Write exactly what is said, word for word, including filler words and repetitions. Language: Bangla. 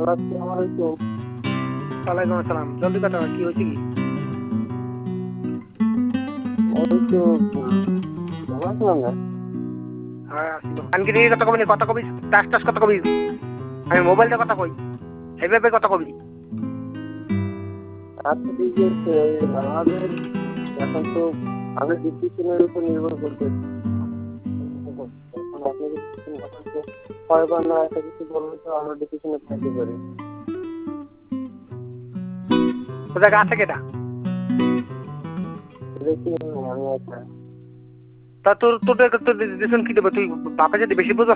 আসসালামু আলাইকুম। ওয়ালাইকুম আসসালাম। জলদি কথা কি হয়েছে কি? এই তো ভালো আছেন না? হ্যাঁ আসিব। আনকি কথা কবি কথা কবি টাস টাস কথা কবি। আমি মোবাইলতে কথা কই। এইভাবে কথা কবি। আচ্ছা ঠিক আছে, আমাদের এখন তো আমাদের ডিসিশনের উপর নির্ভর করছে। এখন আপনি যদি ডিসিশন করেন যে ছয়বার না একটা কিছু বললে তো আমরা ডিসিশনে থাকতে পারি। তো জায়গা আছে কেটা? দেখি আমি একটা তা তোর তোর তোর ডিসিশন কি দেবে? তুই বাপে যদি বেশি বুঝ